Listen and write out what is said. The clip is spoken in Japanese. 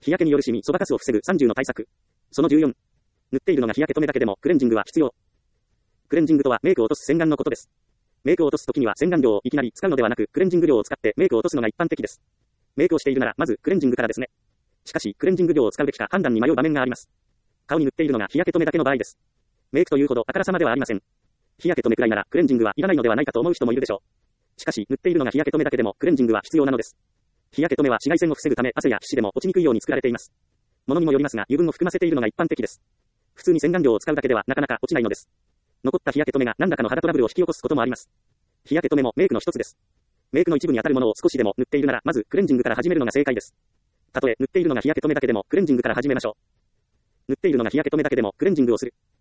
日焼けによるシミ、そばかすを防ぐ30の対策。その14。塗っているのが日焼け止めだけでもクレンジングは必要。クレンジングとはメイクを落とす洗顔のことです。メイクを落とすときには洗顔料をいきなり使うのではなく、クレンジング料を使ってメイクを落とすのが一般的です。メイクをしているならまずクレンジングからですね。しかし、クレンジング料を使うべきか判断に迷う場面があります。顔に塗っているのが日焼け止めだけの場合です。メイクというほどあからさまではありません。日焼け止めくらいならクレンジングはいらないのではないかと思う人もいるでしょう。しかし、塗っているのが日焼け止めだけでもクレンジングは必要なのです。日焼け止めは紫外線を防ぐため汗や皮脂でも落ちにくいように作られています。物にもよりますが、油分を含ませているのが一般的です。普通に洗顔料を使うだけではなかなか落ちないのです。残った日焼け止めが何らかの肌トラブルを引き起こすこともあります。日焼け止めもメイクの一つです。メイクの一部に当たるものを少しでも塗っているなら、まずクレンジングから始めるのが正解です。たとえ塗っているのが日焼け止めだけでもクレンジングから始めましょう。塗っているのが日焼け止めだけでもクレンジングをする。